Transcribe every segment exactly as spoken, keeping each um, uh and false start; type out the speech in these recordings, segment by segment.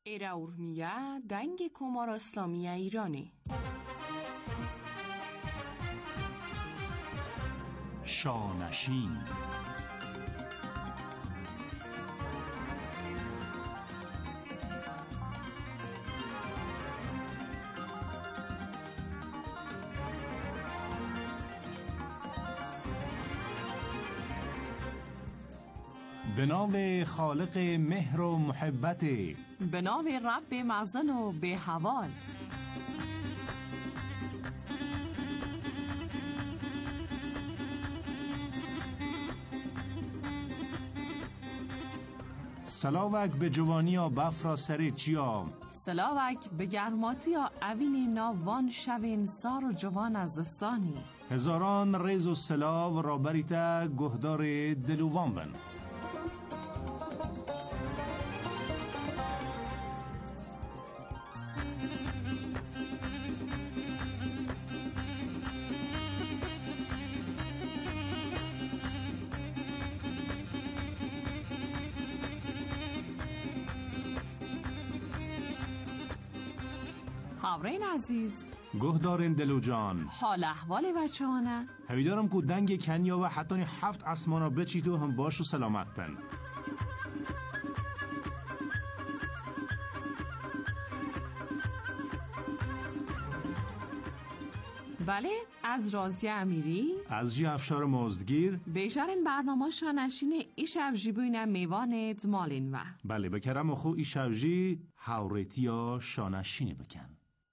Era urmiye deng Komara İslamiye İranê. شانشین. به نام خالق مهر و محبت، به نام رب معزن و به حوال. سلاوک به جوانی و بفرا سر چیا، سلاوک به گرماتی و اوین ناوان شوین سار و جوان از دستانی. هزاران ریز و سلاو را بریتا گهدار دلوان بن. هاورین عزیز، گهدارین دلو جان، حال احوال بچه هانه؟ همیدارم که دنگ کنیا و حتی هفت اسمانا بچی تو هم باش و سلامت بن. بله، از رازی امیری، از جی افشار مزدگیر بیشارن برنامه شانشین ای شبجی بوینه میوانت مالین و بله بکرم خو ای شبجی حوریتی یا شانشینی بکن.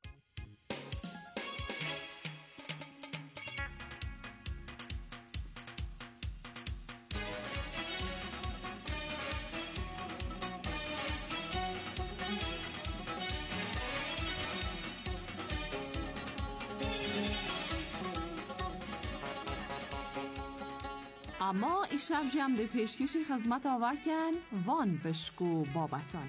اما ای شب جمع ده پیشکشی خدمت آورکن وان بشکو بابتان.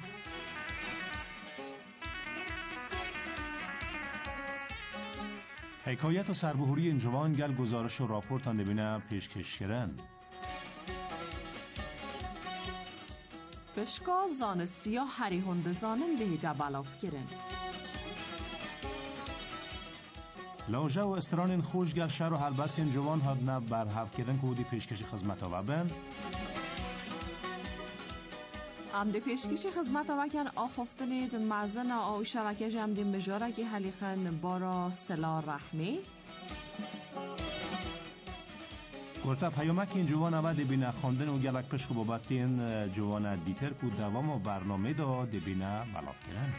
حکایت و سربهوری این جوان گل گزارش و راپورتان دبینه پیشکش کرن. بشکا زانستی یا هری هنده زانن دهیده بلاف کرن. لاجه و استران خوش گل شهر و هلبست این جوان هاد نب بر هفت کردن که بودی پیشکشی خدمت آوه بن. ام ده پیشکشی خدمت آوه کن آخفتنید مزن آوی شوکه جمع ده مجاره که حلیخن بارا سلا رحمی. گرتا پیامک این جوان آوه ده بینه خواندن و گلک پشک و بابت این جوان دیتر که دوام و برنامه دا ده بینه بلاف کردن.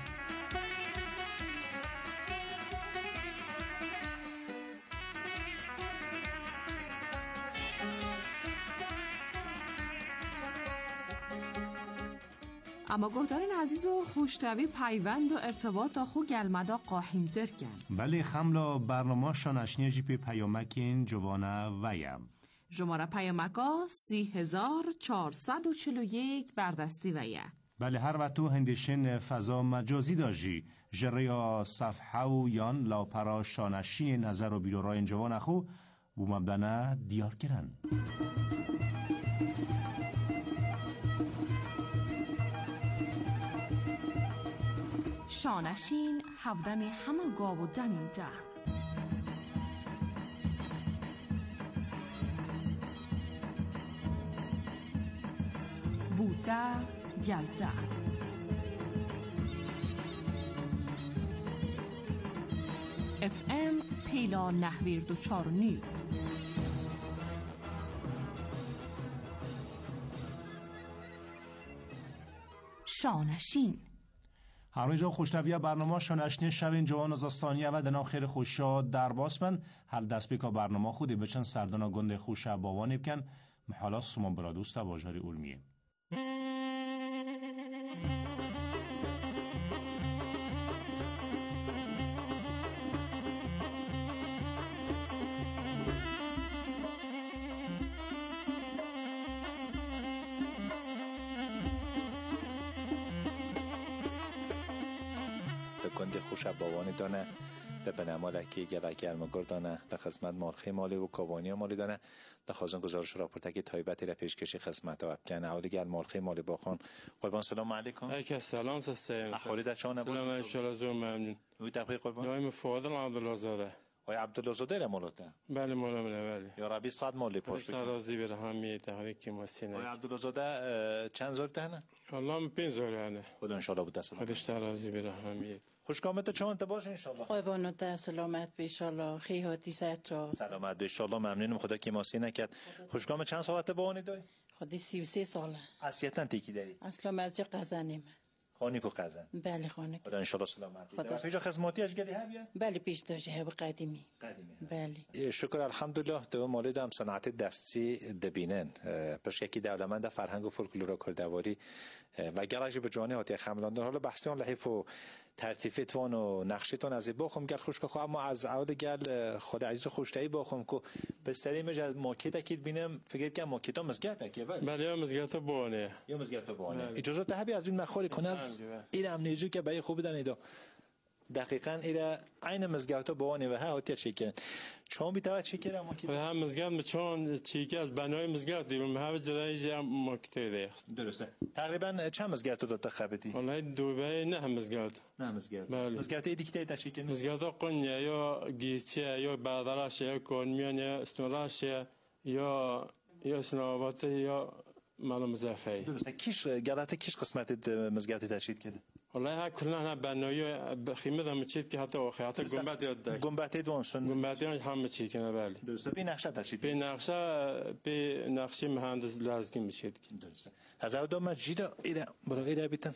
اما گهدارین عزیز و خوشتوی پیوند و ارتباط خو گلمدا قاهیمتر کن. بله خملا برنامه شانشنی جیپ پیامکین جوانه ویم. جماره پیامکا سی هزار چهارصد و چل و یک بردستی ویه. بله هر وقت تو هندشن فضا مجازی داجی جره یا صفحه و یان لاپرا شانشی نظر و بیرورای این جوان خو بو مبدنه دیار کرن. شانشین هفدم همه گاو و دنین ده. بوده گلده اف ام پیلا نهویر دو چار نیو. شانشین همین جا خوشتویه برنامه شانشنی شب این جوان زستانیه و دنام خیر خوشا در باسمن حل دست بکا برنامه خودی بچن سردانا گنده خوشه باوانی بکن محالا سومان برا دوست واجاری علمیه. گنده خوش باوان دانه در بنامال که گلک المگردانه در خدمت مالخی مالی و کابانی مالی دانه در خازن گزارش راپورت که تایبتی را پیشکشی خدمت و کنه اول گل مالخی مالی باخان قربان سلام علیکم. علیکم سلام سستم. احوالی در چانه سلام ان شاء الله زور ممنون. وی تبریک قربان. نام فاضل عبدالله زاده. آقای عبدالله زاده را مالوته. بله مولا من بله. یا ربی صد مالی پشت بکن. راضی به رحمی تهانی که مسینه. آقای عبدالله زاده چند زور تنه؟ الله پنج زور نه. خدا ان شاء الله بود دست. خودش راضی به رحمی. خوشگامت چون تا باش ان شاء الله. قربان تا سلامت به ان شاء الله خیاطی سچا. سلامت به ان شاء الله ممنونم خدا که ماسینه کرد. خوشگام چند ساعت بانی داری؟ خودی سی و سه ساله. اصلیتا تیکی داری؟ اصلا مزج قزنیم. خانی کو قزن. بله خانه. خدا ان شاء الله سلامت. خدا. پیش خدماتی اش گلی هبیا؟ بله پیش داشته هب قدیمی. قدیمی. بله. شکر الحمدلله تو مولد هم صنعت دستی دبینن. پس یکی دولمند فرهنگ و فولکلور کردواری و گراج به جوانی هاتی خملاندن حالا بحثیان لحیف و ترتیفتون و نقشتون از باخم گل خوش که اما از اول گل خود عزیز خوشتایی باخم که بستری مج از ماکیت اکید بینم فکر کنم ماکیت ها مزگرد اکی بله بله مزگرد بانه یا مزگرد بانه اجازه ده بی از این مخوری کنه از این هم نیزو که برای خوب دن ایدا دقیقاً ایرا عین مزگرد بانه و ها هاتی چیکن چون بیتوجه چیکن ماکیت هم مزگرد چون چیکی از بنای مزگرد دیدم هم جرایج ماکیت دیست درسته تقریبا چند مزگرد تو داد خبتی والله دو نه مزگرد نه مزگرد بله مزگرد ایدیکته تا چیکن مزگرد قنیا یا گیسچه یا بادراش یا کنمیان یا استوراش یا یا سنوات یا مال مزافی درسته کیش گلات کیش قسمت مزگرد تشکیل کرده والله ها كلنا بنايو بخيمه هم تشيت كي حتى حتى گنبد يد گنبد دوانسون گنبد هم تشي کنه بله درسته بی نقشه تشکیل بی نقشه بی نقشه مهندس لازم میشید درسته از اون دو مجید ایران برای ایران بیتن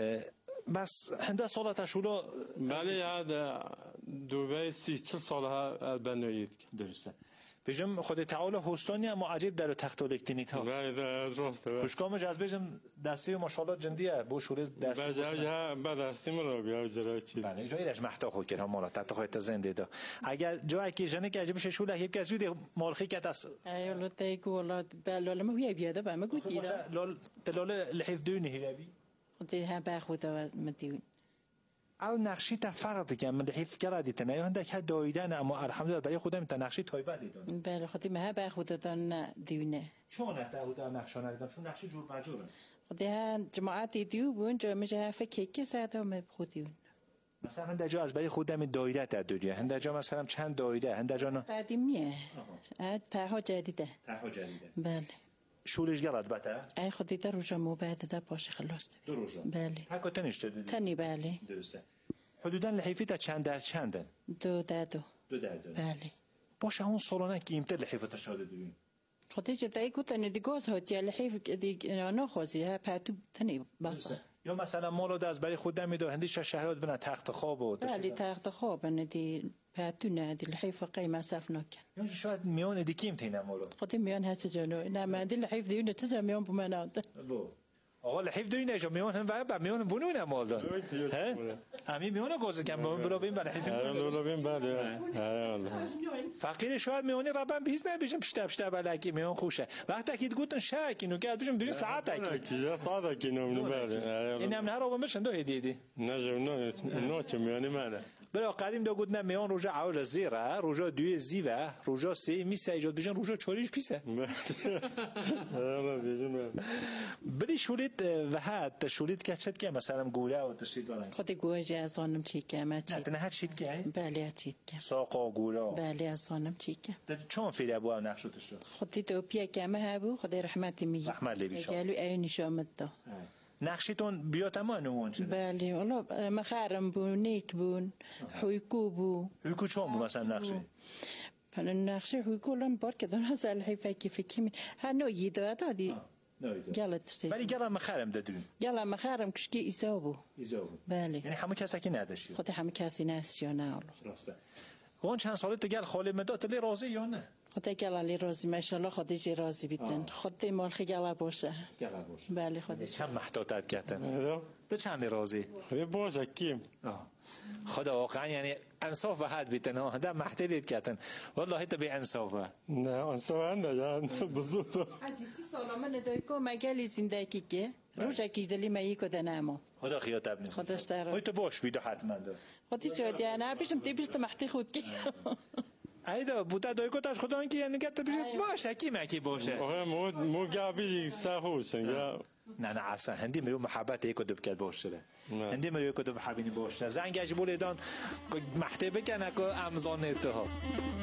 بس هنده سالت شولا بله هذا دبی سی چل سال ها بنایید درسته بجم خود تعالی هستانی اما عجیب در تخت الکترونیک ها بله درسته خوشگامش از بجم دستی ماشاءالله جندیه بو شوره دستی بجا بعد دستی مرا بیا جرا چی بله جایی رش محتا خو کنه مالا تا خودت زنده ده اگر جایی که جنه که عجیب شوله هیچ کس زود مالخی کت است ایولا تیگو ولا بله ما هی بیاده با ما گویی را لال تلال لحیف دونی هیابی خودی هم باخود و مدیون او نقشی تا فرق که من حیف کردی تنه هنده که دایدن اما الحمدلله برای خودم تا نقشی تایبه دیدن بله خودی ما باخود دادن دیونه چون تا او نقشانه دیدن چون نقشی جور مجوره خودی هم جماعتی دیو بون جا میشه فکر که ساعت هم خودیون مثلا هنده جا از برای خودم دایده تا دنیا هنده جا مثلا چند دایده هنده جا قدیمیه تاها جدیده تاها جدیده بله شورش گرد بته ای خودی در روزا مبعد در باشه خلاص دو روزا بله تاکو تنش دادی تنی بله درسته حدودا لحیفی تا چند در چندن دو در دو دو در دو بله باشه اون سالانه که ایمتر لحیفه تا شاده دویم خودی جدایی کتنی دیگاز هاتی لحیف دیگ نخوازی ها پتو تنی باسه یا مثلا مالو از برای خودم میدو هندیش شهرات بنا تخت خواب و بله تخت خواب ندی پتو ندی لحیف قیمه صف نکن یا شاید میان دیکیم تینه مالو خودی میان هست جنو نه من دی لحیف دیونه چه میان بمناد بو آقا لحیف دوی نجا میان هم و میان بنونه مازن ها همین میان گوز کم میان برو بین برای حیف برو بین بله فقیر شاید میانی ربم بیز نبیشم پشت پشت بلکی میان خوشه وقتی که گفتن شک اینو که بشم بری ساعت کی چیزا ساعت کی نم بله این هم نه رو بمشن دو هدیدی نه جو نه نه چه میانی منه برای قدیم دو گفتن میان روزا اول زیره روزا دوی زیوه روزا سه میسه ایجاد بشن روزا چوریش پیسه آره بیشون بری شولید و حد شولید که چت که مثلا گوله و تشید ولن خودی گوجه از آنم چی که ما چی نه هر چیت که بله چی که ساقا گوله بله از آنم چی که چون فیل ابو نقشوتش شد خودی تو پیا که ما هبو خدای رحمتی می رحمت لی بیشون گلو عینی شامد دا نقشتون بیات ما نمون بله والله مخارم بون نیک بون حیکو بو حیکو چون بو مثلا نقشه من النقشه حیکو لام بار که دارم از الحیفه که فکر می هنو یده دادی گلت ستی ولی گلم مخارم دادون گلم مخارم کشکی ایزابو ایزابو بله یعنی همه کسی که نداشتی خود همه کسی نست یا نه راسته اون چند ساله تو گل خاله مدات لی راضی یا نه خود گلالی راضی ماشاءالله خودی راضی بیتن خود مالخ گلا باشه گلا باشه بله خودی چند محتاطت کردن تو چند راضی خب باشه کیم خدا واقعا یعنی انصاف و حد بیتن ده محتلید کتن والله تا بی انصافه نه انصاف نگن بزرگ عجیسی سالامه ندای که مگلی زندگی که روزا کیش دلی مایی که دنامو خدا خیات ابنی خدا اشتر های تو باش بیدو حتما دو خودی چه ودی انا پیشم تی بیشتر محتی خود کی ایدا بوده دای که تاش خدا اینکه یعنی گت بیش باشه کی مکی باشه آره مو مو گابی سهوشن یا نه نه اصلا هندی میرو محبت یک کدوب کرد باشه هندی میرو یک کدوب حبینی باشه زنگش بولیدان محتی بکنه که امزان تو ها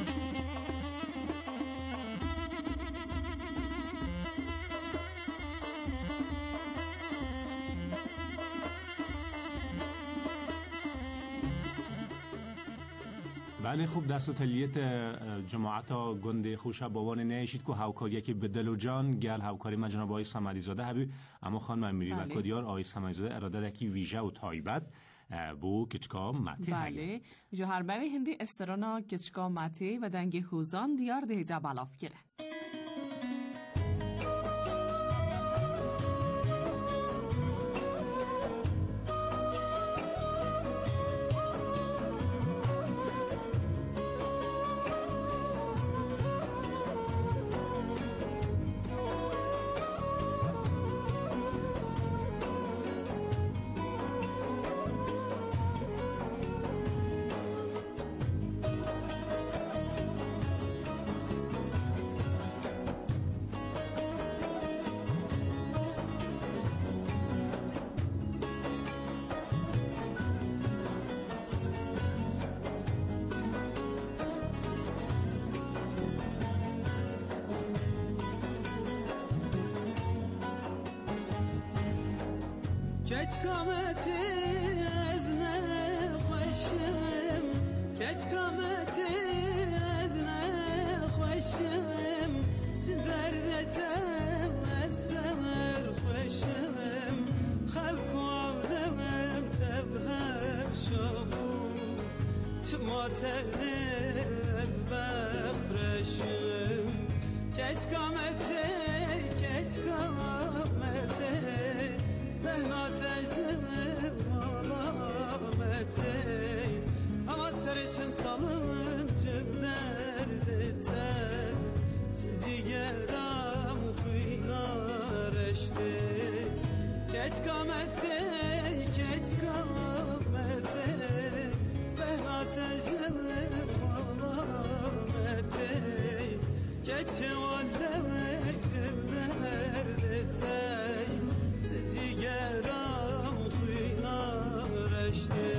بله خوب دست و تلیت جماعت ها گنده خوش بابان نیشید که هاوکاری که به دل و جان گل هاوکاری ما جناب آقای صمدی زاده هبی اما خان من میری و کدیار آقای صمدی زاده اراده دکی ویژه و تایبت بو کچکا ماتی بله جو هر بوی هندی استرانا کچکا ماتی و دنگی هوزان دیار ده بلاف گره کچ کامتی از نخوشم کچ کامتی از نخوشم چه دردتم از سمر خوشم خلق عالم تبهم شبو چه ماتم از بفرشم کچ کامتی کچ کامتی بهنا تجزم آلامتی اما سرچن سالم جلردته چه جیگرم خوینا رشته کچ کامتی کچ کامتی بهنا تجزم آلامتی کچ والم جلردته جیگرم خوینا رشته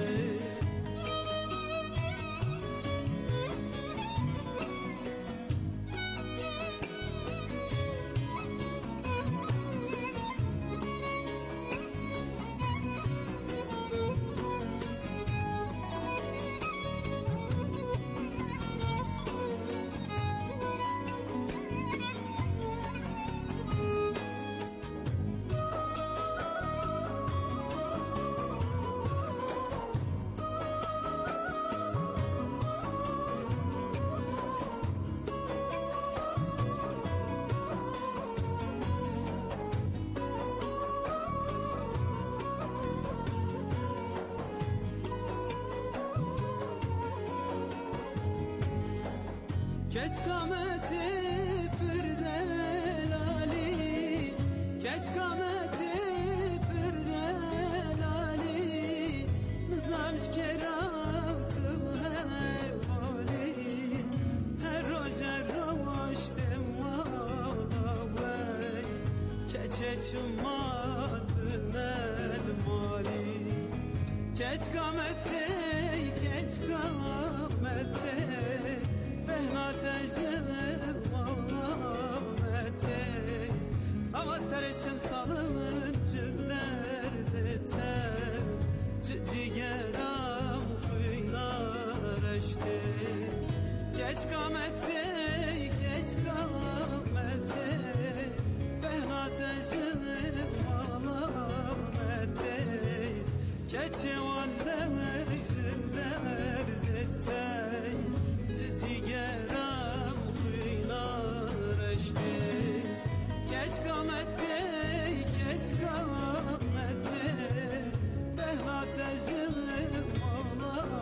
کچ کامتی پردلالی کچ کامتی پردلالی نظامش کرام تو هوالی هر روز روشتم ماوی کچ چماتن المالی کچ کامتی کچ کامتی بهنا تجرب آمده اما سرچن سالم جلردته جیگرم خوینا رشته کچ کامده کچ کامده بهنا تجرب آمده کچ والم جلردته جیگرم خوینا رشته کچ کامده کچ کامده بهنا تجرب آمده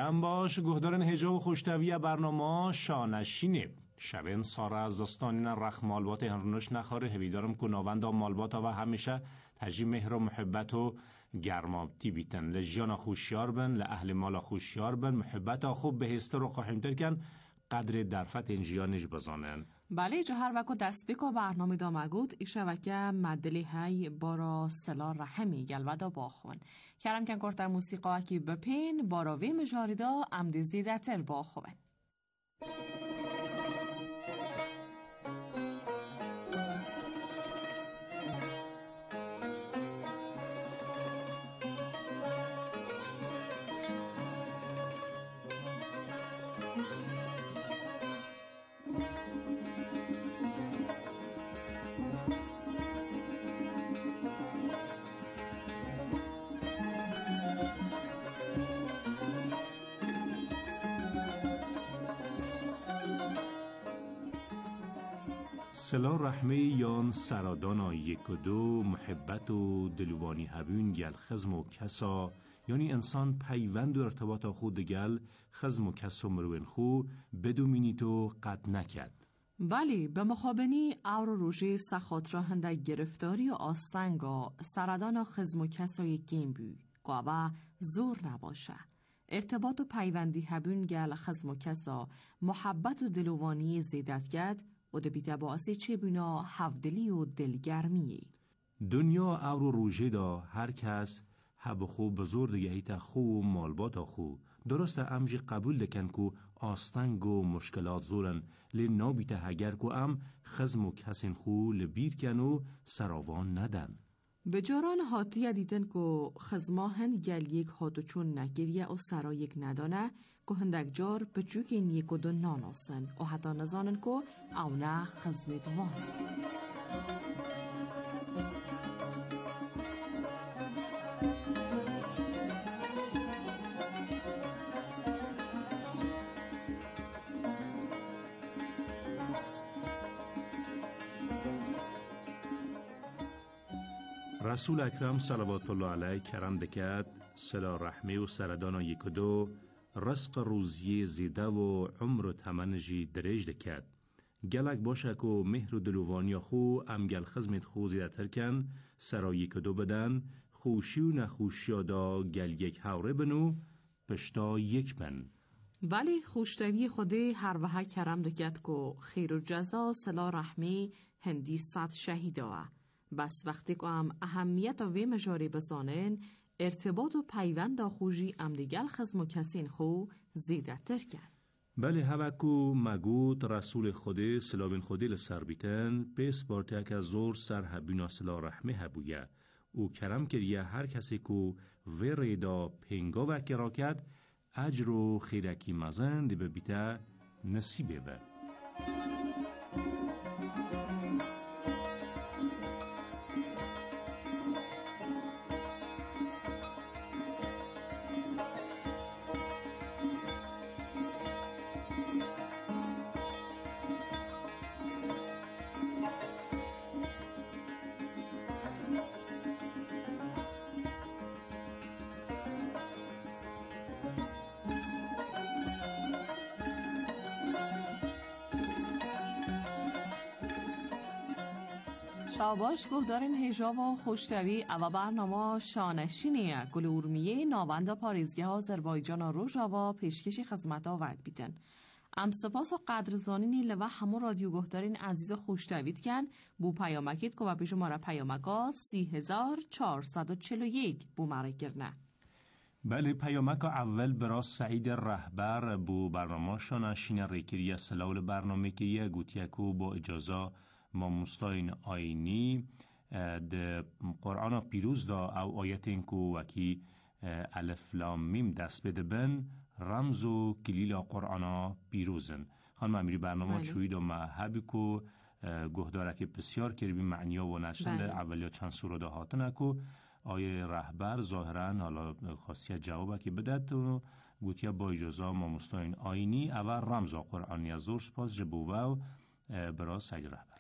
جمع باش گهدارن هجاب و خوشتوی برنامه شانشینه شبین ساره از داستانین رخ مالبات هنرونش نخواره هویدارم که ناوند مالبات و همیشه تجی مهر و محبت و گرمابتی بیتن لجیان خوشیار بن لأهل مال خوشیار بن محبت خوب به هستر و قاهمتر کن قدر درفت انجیانش بزانن. بله جا هر وقت دست بکا برنامه دا مگود ایشه وکه مدلی های بارا سلا رحمی گلودا باخون کرم کن کرده موسیقا اکی بپین باراوی مجاری دا امدی زیده تر باخون. سلا رحمه یان سرادانا یک و دو محبت و دلوانی هبون گل خزم و کسا یعنی انسان پیوند و ارتباط خود گل خزم و کس و مروین خو بدو مینیتو قد نکد. ولی به مخابنی اور و روژه سخات را هنده گرفتاری و آستنگا سرادانا خزم و کسای گیم بی گوه زور نباشه. ارتباط و پیوندی هبون گل خزم و کسا محبت و دلوانی زیدت گد و دبیده باعثی چه بینا هفدلی و دلگرمیه. دنیا او رو روژه دا هر کس هب خو بزرگ دیگه خو و مالبات خو درست امجی قبول دکن که آستنگ و مشکلات زورن لی نابیته هگر که ام خزم و کسین خو لبیر کن و سراوان ندن. به جاران حاتیه دیدن که خزماهن گل یک حاتو چون نگیریه و سرا یک ندانه که هندک جار به چوک این یک و دو ناناسن و حتی نزانن که او نه خزمت وانه. رسول اکرم صلوات الله علیه کرم دکد سلا رحمه و سردانا یک و دو رزق روزی زیده و عمر و تمنجی دریج دکد گلک باشه که مهر و دلوانی خو ام گل خزمت خو زیده ترکن سرا یک و دو بدن خوشی و نخوشی دا گل یک حوره بنو پشتا یک بن. ولی خوشتوی خوده هر وحه کرم دکد که خیر و جزا سلا رحمه هندی صد شهیده و بس وقتی که هم اهمیت و مجاری بزانن ارتباط و پیوند خوشی امدیگل خزم و کسین خو زیده تر کن. بله هوکو مگود رسول خوده سلاوین خوده لسر بیتن پیس بارته که زور سر هبینا سلا رحمه هبویه او کرم کریه هر کسی که ویریدا پینگا وکی را کد اجر و خیرکی مزن دی ببیته نصیبه و. شاباش گهدارن هجاب و خوشتوی او برنامه شانشینه گل ارمیه ناوند پاریزگه آذربایجان روژاوا پیشکش خدمت آورد بیتن. ام سپاس و قدرزانینی لوه همون رادیو گهدارین عزیز خوشتوید کن بو پیامکید که با پیش ما را پیامکا سی هزار چهارصد و چل و یک بو مره گرنه. بله پیامک اول برای سعید رهبر بو برنامه شانشین ریکریه سلاول برنامه که یه گوتیکو با اجازه ما مستاین آینی ده قرآن پیروز دا او آیت اینکو وکی الف لام میم دست بده بن رمز و کلیل قرآن پیروزن خانم امیری برنامه چوید و محبی کو گهداره که بسیار کربی معنیا و نشنده اولیا چند سورو دا هاتنه کو آیه رهبر ظاهرا حالا خاصیت جوابه که بدد و گوتیا با اجازه ما مستاین آینی اول رمز قرآنی از زور سپاس جبوه و برای سعید رهبر.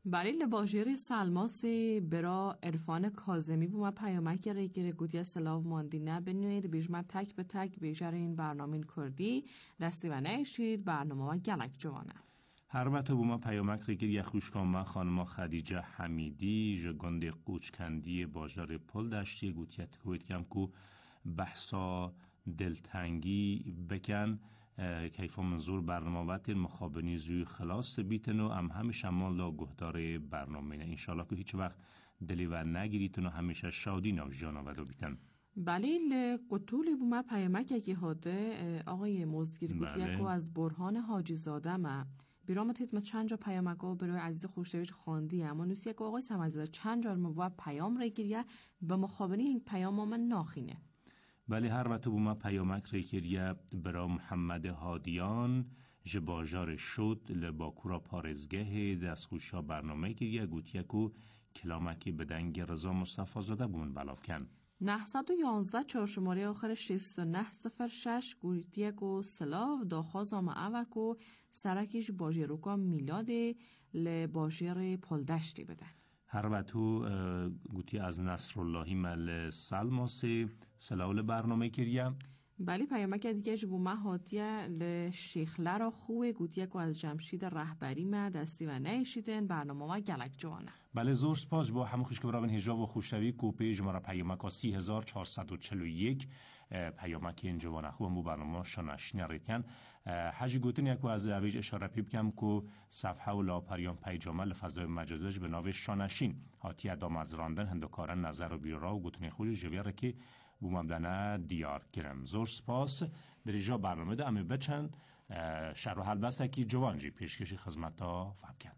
برای لباجری سلماس برا عرفان کاظمی بوما پیامک ریگیر گوتی سلاو ماندینه بنوید بیجمه تک به تک بیجر این برنامه کردی دستی و نیشید برنامه و گلک جوانه. هر وقت بوما پیامک ریگیر یخوشکامه خانم خدیجه حمیدی جگنده قوچکندی باجر پل دشتی گوتیت کوید کم کو بحثا دلتنگی بکن کیفا منظور برنامه وقت مخابنی زوی خلاص بیتن و هم همیشه مال لا گهدار برنامه نه انشالله که هیچ وقت دلی و نگیریتن و همیشه شادی نو جانا و دو بیتن. بله قطولی بوما پیامک اگه هاده آقای موزگیر گوتیه که از برهان حاجی زاده ما بیرامت هیت ما چند جا پیامک ها برای عزیز خوشتویج خواندی اما نوسیه که آقای سمجزاده چند جا مبوا پیام ریگیریه به مخابنی این پیام من ناخینه. بله هر وقت بوما پیامک ریکریه برا محمد هادیان جباجار شد لباکورا پارزگه دست خوشا برنامه گریه گوتیه کو کلامکی بدنگ رضا مصطفی زاده بون بلاف کن. نهصد و یانزده چهارشماره آخر شست و نه صفر شش گوتیه کو سلاو داخواز آم اوکو سرکیش باجروکا میلاده لباجر پلدشتی بده. هر وقتو گوتی از نصراللهی مل سلماسی سلاول برنامه کریه. بلی پیامک دیگه جبو ما هاتیه لشیخله را خوه گوتیه که از جمشید رهبری ما دستی و نیشیدن برنامه ما گلک جوانه. بله زور سپاس با همون خوش که برابن هجاب و خوشتوی کوپه جمعه پیامک ها سی هزار چهارصد و چل و یک پیامک این جوانه خوب همون برنامه شنش نریدکن. حجی گوتن یکو از اویج اشاره پیب کم که صفحه و لاپریان پیجامه لفظای مجازش به ناو شانشین هاتی ادام از راندن هندوکارن نظر و بیرا و گوتن خوش جویره که بوممدنه دیار گرم. زور سپاس در ایجا برنامه ده امی بچن شهر و حل بسته که جوانجی پیشکشی خدمت ها فهم کن.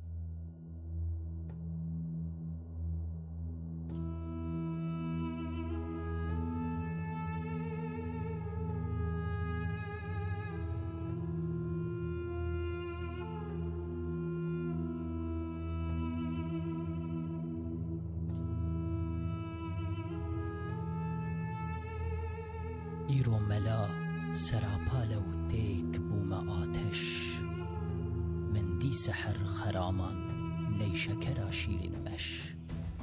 ایرو ملا سراپال و دیک بوم آتش من دی سحر خرامان نیشکر شیرین مش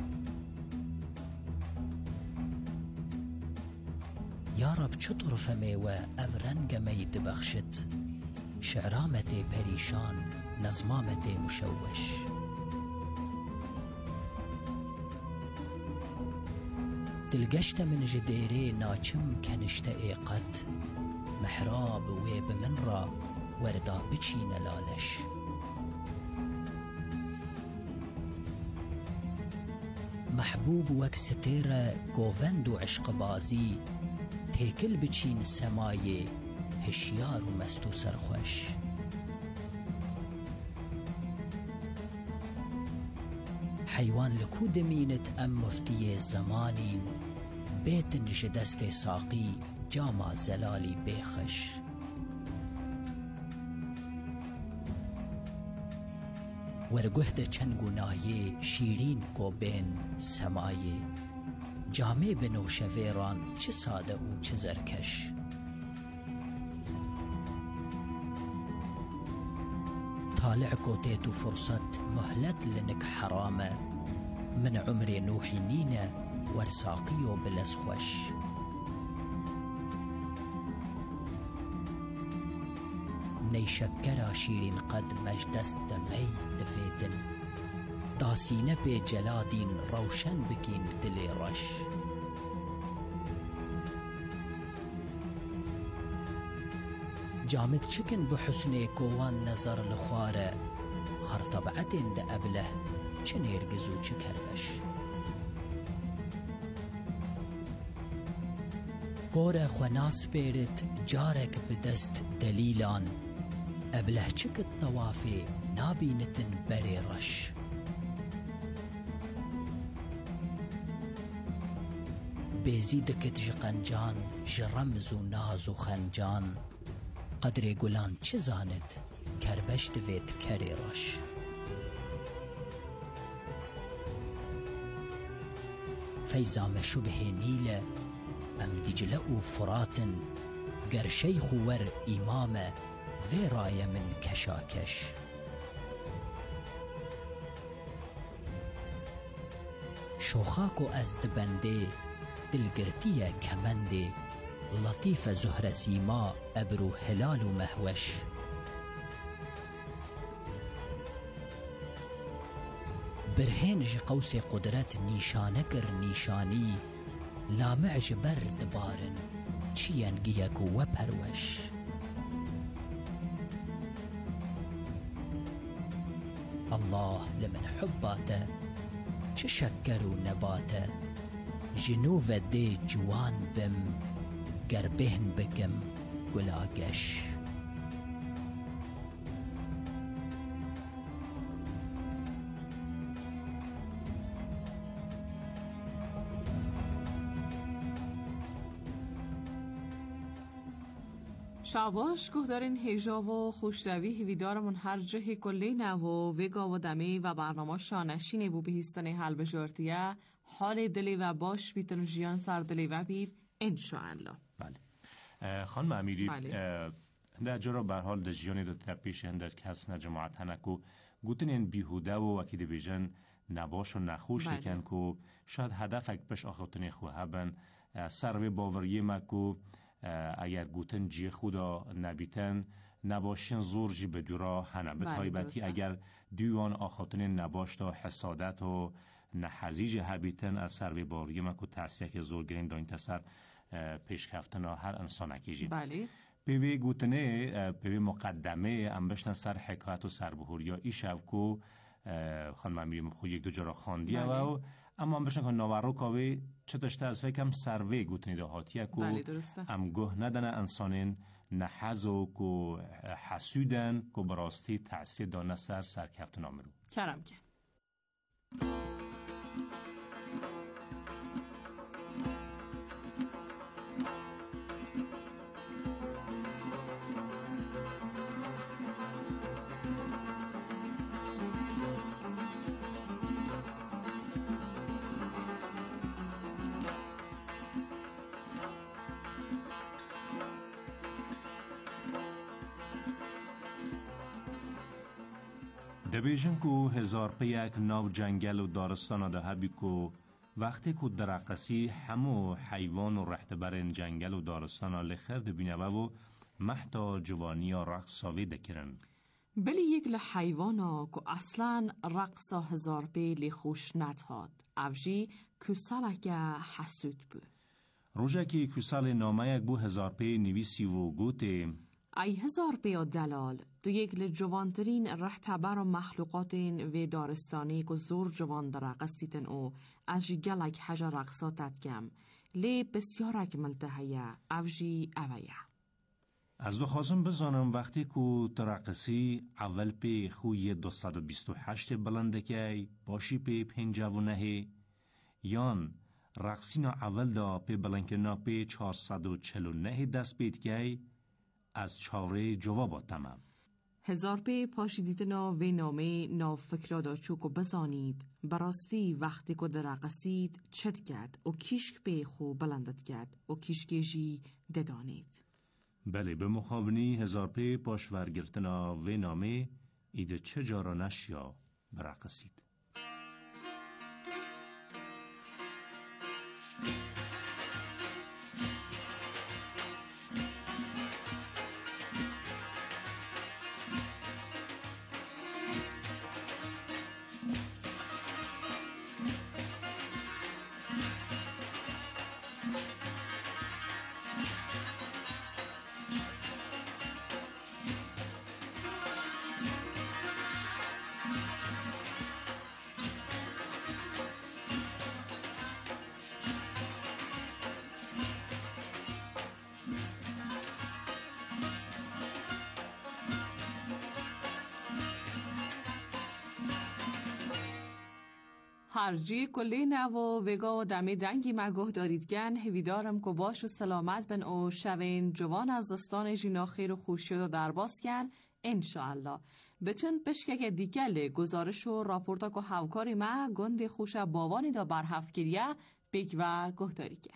یا رب چه طرف میوه اورنگ مید بخشت شعرامت پریشان نظمامت مشوش دلگشت من جديري ناچم کنشت ایقد محراب وی بمن را وردا بچین لالش محبوب وک ستیر گووند و عشق بازی تیکل بچین سمایه هشیار و مستو سرخوش حیوان لکو دمینت ام مفتی زمانین بیتن جدست ساقی جاما زلالی بیخش ورگهد چنگو نایه شیرین کو بین سمایه جامه بنوش ویران چه ساده و چه زرکش طالع کو دیتو فرصت مهلت لنک حرامه من عمر نوحي نينا ورساقيو بلسخوش نيشكرا شيرين قد مجدست مي دفيتن داسينة بي جلادين روشن بكين دلي رش جامد چكن بحسن كوان نظر لخواره خرطبعتين دا أبله چه نیرگزو چه کربش گوره خوناس بیرت جارک بدست دلیلان ابله چکت طوافی نابینتن بری رش بیزی دکت جقنجان جرمز و ناز و خنجان قدر گلان چه زاند کربش دوید کری رش فيزام شبه نيلة أم دجلة فرات قر شيخ ور إمامة في راية من كشاكش شوخاک و ازد بنده دلگرتی کمنده لطیف زهر سیما ابرو هلال و مهوش برهن ج قوس قدرت نیشانه گر نیشانی لامع جبر دبارن چیان گیک و پروش الله لمن حباته چه شکر و نباته جنوب دی جوان بم گر بهن بکم گلاگش شاباش گهدارین هیجا و خوشتوی هیویدارمون هر جه کلی نو وگا و دمی و برنامه شانشینه بو بهیستانه حل بجارتیه حال دلی و باش بیتن جیان سر دلی و بید انشاءالله. بله خانم امیری بله. در جرا بر حال در جیانی در تپیش هندر کس نجماعت هنکو گوتن این بیهوده و وکی بیجن نباش و نخوش بله. دیکن که شاید هدف اک پش آخوتنی خواه هبن سروی باوریه مکو اگر گوتن جی خدا نبیتن نباشین زور جی بدورا هنه به تایبتی اگر دیوان آخوتن نباش تا حسادت و نحزیج هبیتن از سروی باوریه مکو تحصیه که زور گرین داین تسر پیش کفتن هر انسان اکیجی. بله. پیوی گوتنه پیوی مقدمه ام بشنن سر حکایت و سربهوریا ای شو کو خانم امیری خود یک دو جرا خواندیه بله. و اما ام بشنن که نوارو کاوی چه داشته از فکرم سروی گوتنی دهاتیه کو بله درسته. ام گوه ندنه انسانین نحزو کو حسودن کو براستی تأثیر دانه سر سرکفت نامرو کرم کن. دبیجن کو هزار پیک ناو جنگل و دارستان ده هبی کو وقتی کو درقسی همو حیوان و رحت برین جنگل و دارستان لخر دبینه و محتا جوانی و رقص ساوی دکرن بلی یک لحیوانا که اصلا رقصا هزار پی لی خوش نتهاد افجی کسالک حسود بو روژه که کسال نامه یک بو هزار پی نویسی و گوته ای هزار پی دلال تو یک لجوانترین رحتبر و مخلوقات و دارستانی که زور جوان در رقصیتن او از گلک حجر رقصاتت کم لی بسیارک ملتهیه افجی اویه از دو خواستم بزانم وقتی که ترقصی اول پی خوی دوصد و بیست و هشت بلنده که باشی پی پنجاونه یان رقصینا اول دا پی بلنکنا پی چهارصد و چهل و نه دست بید که از چاوره جوابا تمام هزار پی پاشیدیتنا و نامه ناو فکرادا چوکو بزانید براستی وقتی که درقصید چد کرد و کیشک پی خو بلندت کرد و کیشکیجی ددانید. بله به مخابنی هزار پی پاش ورگرتنا و نامه ایده چه جارا نشیا برقصید. هرجی کلی نو وگا و دمی دنگی مگوه دارید گن هویدارم که باش و سلامت بن او شوین جوان از دستان جینا خیر و خوش شد و درباس کن انشاءالله بچن پشکک دیگل گزارش و راپورتا که هوکاری ما گند خوش باوانی دا برحفگیریه بگ و گوه داری کن.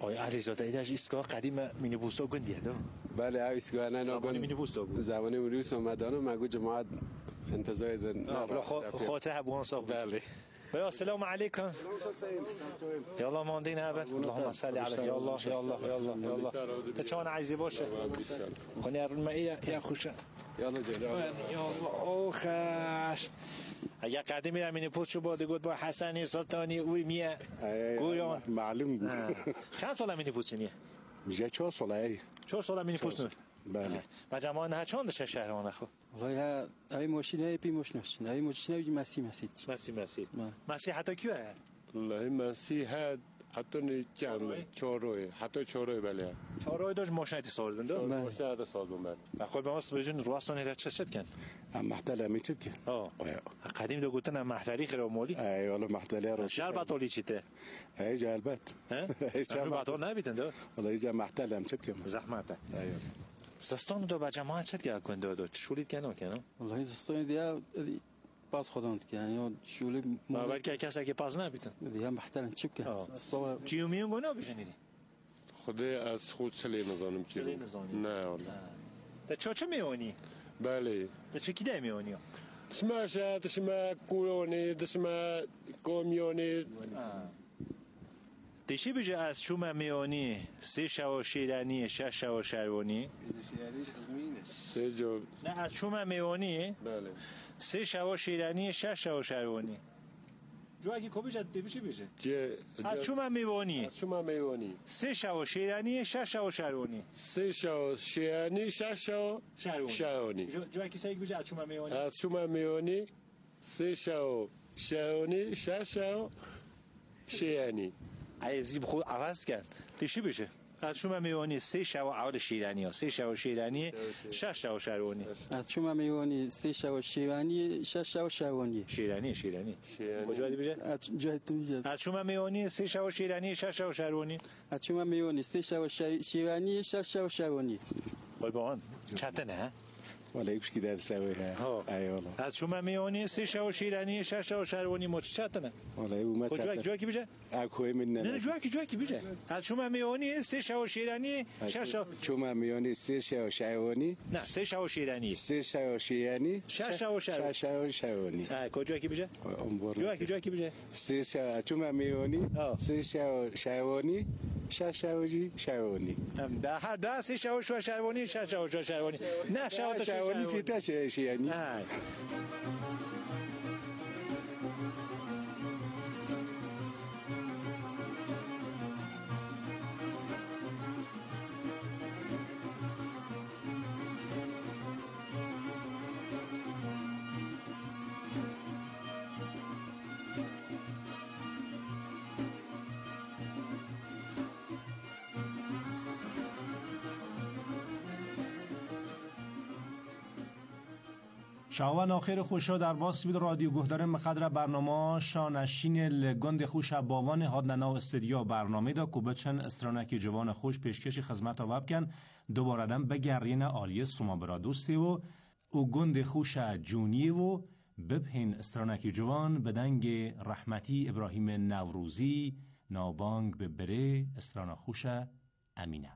آقای علیزاده ایداش ایستگاه قدیم مینیبوس ها گندیه دو؟ بله ایستگاه نه زبانی مینیبوس ها بود زبانی مینیبوس اومدن مگو جماعت انتظار دن خاطر هبوان صاحب بله بیا السلام علیکم یا الله ماندین هبن اللهم صل علی یا الله یا الله یا الله یا الله تچان عزیزی باشه خونی ارون ما یا خوشه یالا جلو یا الله او خش اگه قدیمی را مینیبوس شو باده گفت با حسنی سلطانی اوی میه گویان معلوم بود چند سال مینیبوس نیه میگه چهار ساله چهار سال مینیبوس نور بله و جماعت نه چند دشه شهرانه خو والله هاي ماشينه بي ماشينش هاي ماشينه بي مسي مسي مسي مسي مسي حتی کیه والله مسیح حتی نه جمع چهاروی حتی چهاروی بله چهاروی داشت ماشینتی سال بنده ماشین هذا سال بنده و خود به ما سبجون رواستان هر چه شد کن ام محتل می چه کن آه قدیم دو گفتن ام محتری خیر مولی ای والله محتلی رو شهر بطولی چیته ای جالبت ها شهر بطول نبیدن دو والله اینجا محتل ام چه کن زحمت ای زستان دو با جماعت چت گه کنده دو شولید کنه کنه والله زستان دیا باز خودم که یعنی شوله ما ولی که کسی که پاس نبیدن دیا محتل چه کن صور چیومیون گونه بشنیدی خدا از خود سلی نزانم چی نه والله تا چه چه میونی بله تا چه کیده میونی سماش تسمع کورونی تسمع کامیونی دیشی بجه از شوم میونی سه شو شیرانی شش شو شروانی سه جو نه از شوم میونی بله سه شو شیرانی شش شو شروانی جو اگه کوبی جد بشه بشه از شوم میونی از شوم میونی سه شو شیرانی شش شو شروانی سه شو شیرانی شش شو شروانی جو اگه سایگ بجه از شوم میونی از شوم میونی سه شو شروانی شش شو شیرانی عزیز خود عوض کن دیشی بشه از شما میوانی سه شو اول شیرانی ها سه شو شیرانی شش شو شروانی از شما میوانی سه شو شیرانی شش شو شروانی شیرانی شیرانی کجا دی بشه از جای تو میاد از شما میوانی سه شو شیرانی شش شو شروانی از شما میوانی سه شو شیرانی شش شو شروانی وای با چته نه ولی ایش کی در سوی ها ای والله از شما میونی سه شو شیرانی شش شو شروانی مچ چتنه ولی او مچ جوک جوکی بشه اکوی من نه نه جوکی جوکی بشه از شما میونی سه شو شیرانی شش شو شما میونی سه شو شروانی نه سه شو شیرانی سه شو شیرانی شش شو شروانی شش شو شروانی اه کجا کی بشه جوکی جوکی بشه سه شو شما میونی سه شو شروانی شش شو شروانی ده هر ده سه شو شروانی شش شو شروانی نه شو شروانی چی تا شیرانی شاوان آخر خوشا در باس بید رادیو گهدارم مخدر برنامه شانشین لگند خوش باوان هادننا استدیا برنامه دا که بچن استرانکی جوان خوش پیشکش خدمت ها وبکن دوباره دم بگرین آلیه سوما برا دوستی و او گند خوش جونی و ببهین استرانکی جوان بدنگ رحمتی ابراهیم نوروزی نابانگ ببره استرانا خوش امینه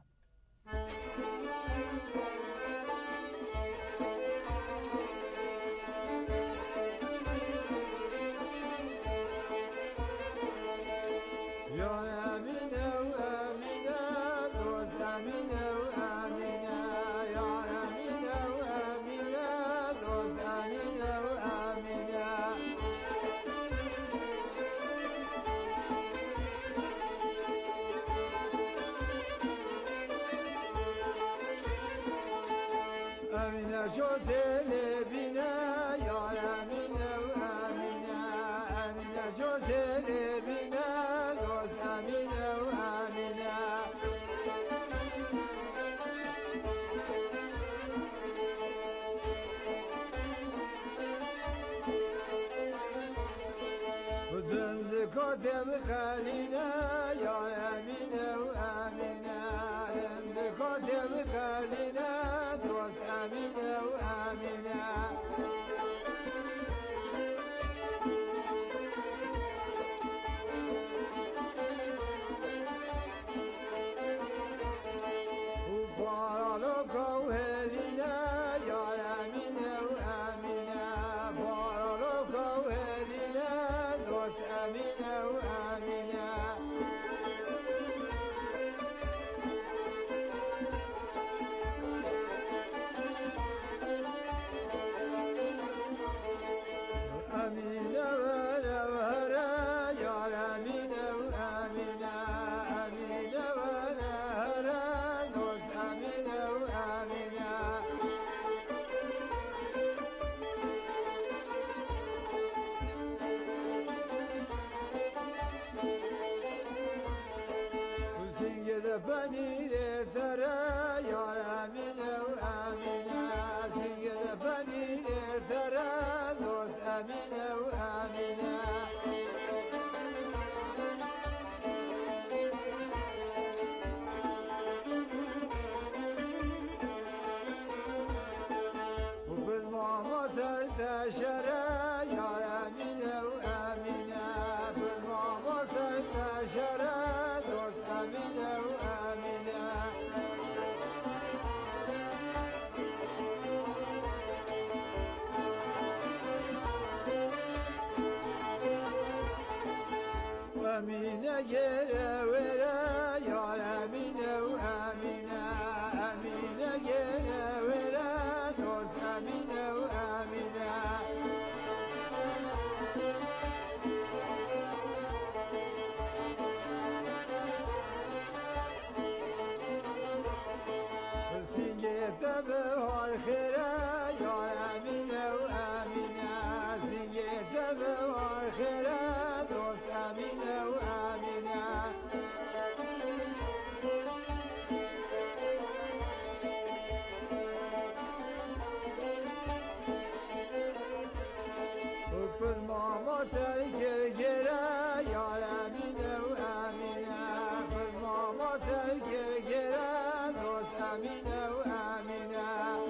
دفنی دره یار امینه و امینه سینگ دفنی دره دوست امینه و امینه و بز ماما سر تشره یار امینه و امینه بز ماما سر تشره دوست امینه و امینه و امینه گره وره یار امینه و امینه امینه گره وره دوست امینه و امینه سینگه به حال خیره یار امینه و امینه سینگه به حال خیره دوست امینه و امینه بز ماما سر گرگره یار امینه و امینه بز ماما سر گرگره دوست امینه و امینه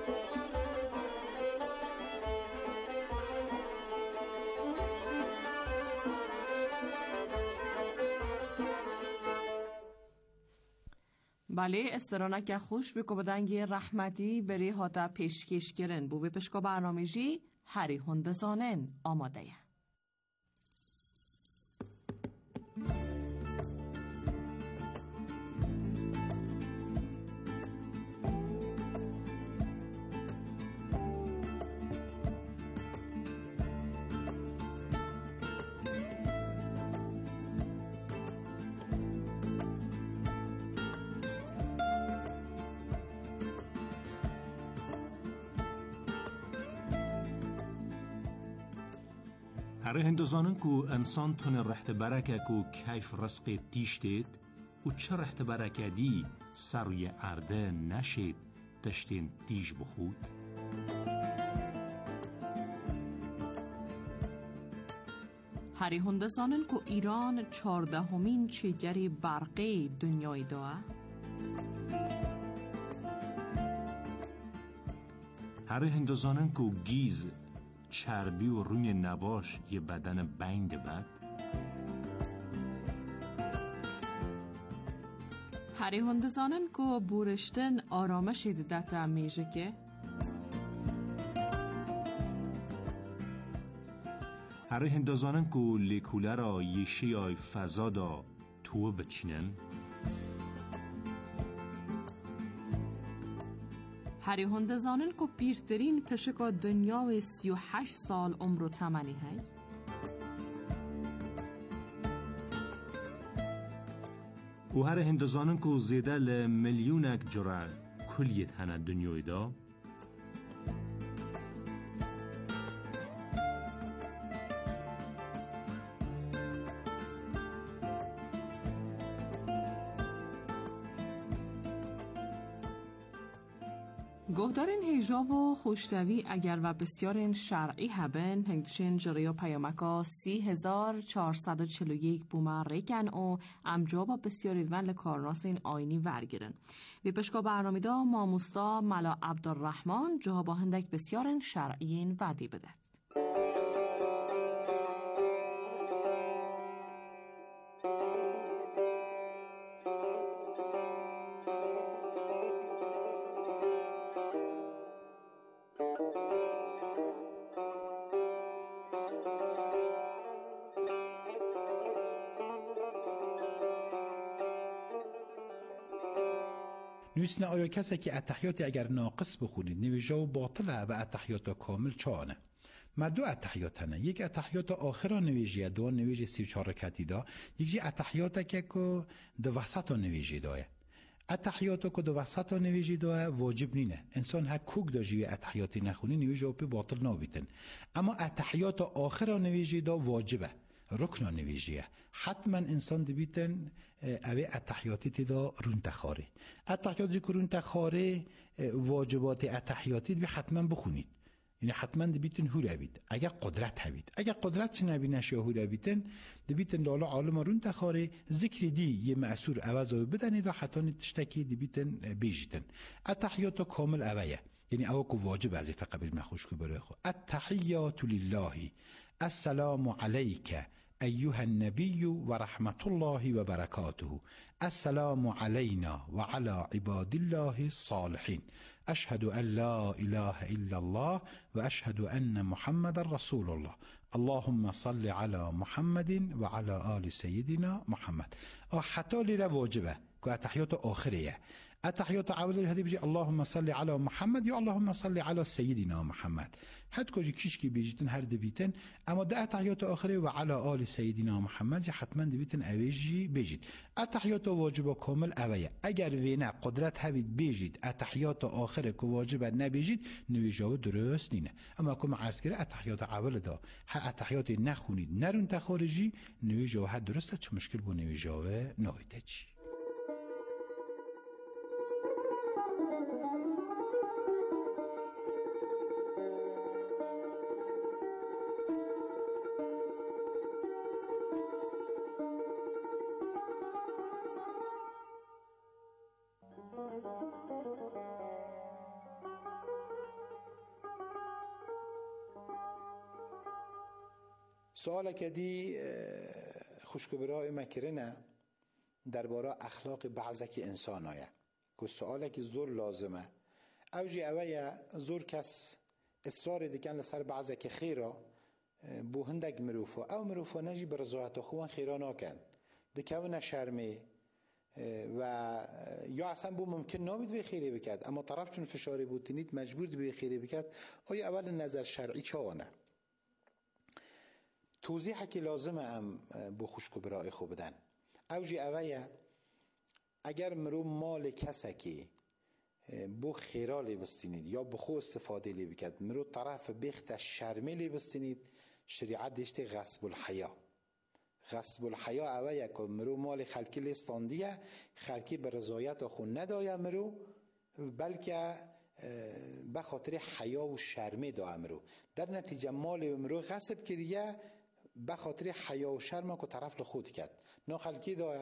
بله استرانک خوش بکو بدنگ رحمتی بری هاتا پیشکش گرن بو به پشکا برنامه جی هری هندزانن آماده یه. هر هندزانن کو انسان تون رحت برکه کو کیف رزق تیشتید و چه رحت برکه دی سروی ارده نشید تشتین تیج بخود هری هندزانن کو ایران چاردهمین چیگری برقی دنیای دوه هر هندزانن کو گیز چربی و روی نباش یه بدن بیند بد هری هندزانن کو بورشتن آرامش دیدت میشه که هر هندزانن کو لیکوله را یه شیای فضا دا تو بچینن هری هندزانن کو پیرترین پشکا دنیا و سی و هشت سال عمر و تمنی هی و هر هندزانن کو زیده لمیلیونک جرع کلیت هنه دنیای دا گهدارین هیجا و خوشتوی اگر و بسیارین شرعی هبن هنگشین جریا پیامکا سی هزار چهارصد و چل و یک بومه ریکن و امجا با بسیارید ون لکارناس این آینی ورگیرن وی پشکا برنامه دا ماموستا ملا عبدالرحمن جا با هندک بسیارین شرعیین ودی بدد نویسن آیا کسی که اتحیات اگر ناقص بخونید نویجه و باطله و اتحیات کامل چانه ما دو اتحیات هنه یک اتحیات آخر نویجه دو نویجه سی و چار رکعتی دا یک جی اتحیات که که دو وسط نویجه داه اتحیات که دو وسط نویجه داه واجب نینه انسان ها کوک دا جیوی اتحیاتی نخونی نویجه و پی باطل نابیتن اما اتحیات آخر نویجه دا واجبه رکن نویجیه حتما انسان دبیتن اوه اتحیاتی تدا رون تخاره اتحیاتی که رون تخاره واجبات اتحیاتی بی حتما بخونید یعنی حتما دبیتن هو روید اگر قدرت هوید اگر قدرت چه نبینش یا هو رویدن دبیتن لالا عالم رون تخاره ذکر دی یه معصور عوضا بدنید و حتی تشتکی دبیتن بیجتن اتحیات کامل اوه یعنی اوه که واجب وظیفه قبل مخوش که برای خود التحیات لله السلام علیک أيها النبي ورحمة الله وبركاته السلام علينا وعلى عباد الله الصالحين أشهد أن لا إله إلا الله وأشهد أن محمد رسول الله اللهم صل على محمد وعلى آل سيدنا محمد حتى لي واجبه كتحيات آخرية التحيات اول هدی بجی اللهم صل علی محمد یا اللهم صل علی سیدنا محمد حد کجی کیش کی بیجتن هر دبیتن اما ده التحيات آخره و علی آل سیدنا محمد حتما دبیتن اویجی بیجید التحيات واجب کامل اویه اگر وینه قدرت هوید بیجید التحيات آخره که واجب نبیجید نویجاو درست نینه اما که معسکر التحيات اول دا ها التحيات نخونید نرون تخارجی نویجاو ها درسته چه مشکل بو نویجاو نهیده چی سوال کدی خوشکبرای مکرنه درباره اخلاق بعضک انسان آیا که سوال که زور لازمه اوجی اویا زور کس اصرار دیکن لسر بعضک خیره بو هندگ مروفا او مروفا نجی برزاعت خوان خیره ناکن دکونه شرمه و یا اصلا بو ممکن نامید به خیره بکرد اما طرف چون فشاری بودنید مجبور به خیره بکرد آیا اول نظر شرعی چه آنه توضیح که لازمه هم بو خوشکو برای خوب بدن اوجی اویا اگر مرو مال کسا که بو خیرا لی بستینید یا بخو استفاده لی بکد مرو طرف بیخت شرمی لی بستینید شریعت دیشتی غصب الحیا غصب الحیا اویا که مرو مال خلکی لی استاندیه خلکی به رضایت خون ندایه مرو بلکه به خاطر حیا و شرمی دا امرو در نتیجه مال مرو غصب کریه به خاطر حیا و شرم که طرف لخود کرد نا خلکی دا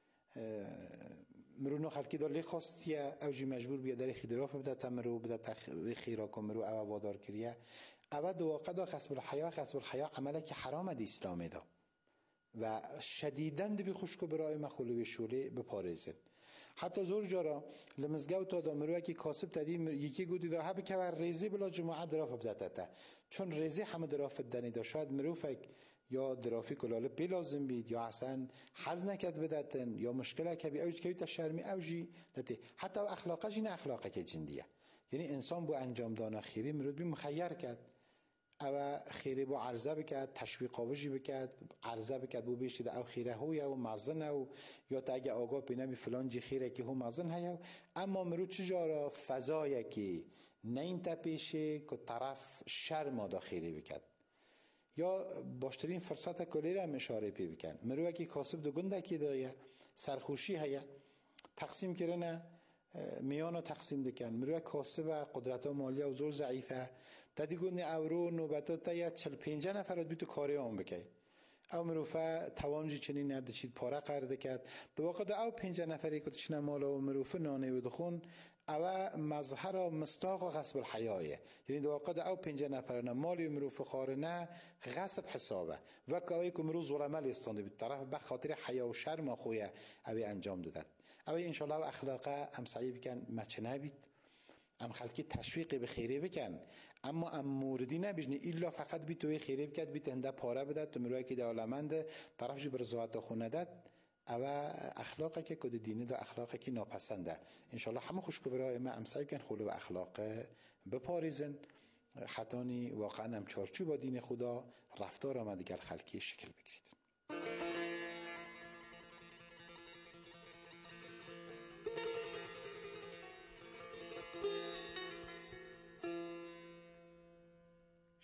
مرو نا خلکی دا لی خواستیه اوجی مجبور بیاد در خیدراف بده تا مرو بده تا خیرا که مرو او وادار کریه او دو واقع دا خصب الحیا خصب الحیا عمله که حرام دی اسلامی دا و شدیدن دی بی خوشکو برای مخلوی شوله بپارزن حتی زور جارا لمزگو تا دا مروه که کاسب تدیم یکی گودی دا هبه که بر ریزی بلا جماعت دراف بدته تا چون ریزی همه دراف دنی دا شاید مروفک یا درافی کلاله پی لازم بید یا اصلا حز نکد بدتن یا مشکله که بی اوج که تا شرمی اوجی دته حتی اخلاقش این اخلاقه که جندیه یعنی انسان بو انجام دانه خیری مرود بی مخیر کرد او خیری بو عرضه بکرد تشویق آوجی بکرد عرضه بکرد بو بیشتید او خیره هوی او مزن او یا تا اگه آگاه بینه بی فلان جی خیره که هو مزن هیو اما مرود چجارا فضایه که نه این تپیشه که طرف شرم دا خیری بکرد یا باشترین فرصت کلی را هم اشاره پی بکن مروه که کاسب دو گنده که دایه سرخوشی هیا تقسیم کرنه میانو تقسیم دکن مروه کاسب قدرت ها مالی و زور ضعیفه تا دیگونه اورو نوبتات تا یا چل پینجه نفرات بیتو کاری هم بکی او مروفه توانجی چنین نده چید پاره قرده کرد دو واقع دا او پینجه نفری که چنین مالا و مروفه نانه و دخون او مظهر و مستاق و غصب الحیایه یعنی دو واقع او پنجه نفرانه مالی مروف خارنه غصب حسابه و که اوی که مرو ظلمه لیستانده بید طرف بخاطر حیا و شرم خویه اوی انجام دادد اوی انشالله و اخلاقه هم سعی بکن مچه نبید هم خلکی تشویقی به خیره بکن اما ام موردی نبیجنی ایلا فقط بی توی خیره بکد بی تنده پاره بدد تو مروی که دولمنده طرف جو برزوات خونه داد او اخلاقی که کد دینی دا اخلاقی که ناپسنده انشالله همه خوشکو برای ما هم سعی کن خلو اخلاق بپاریزن حتانی واقعا هم چارچوب با دین خدا رفتار ما دیگر خلقی شکل بگیرید.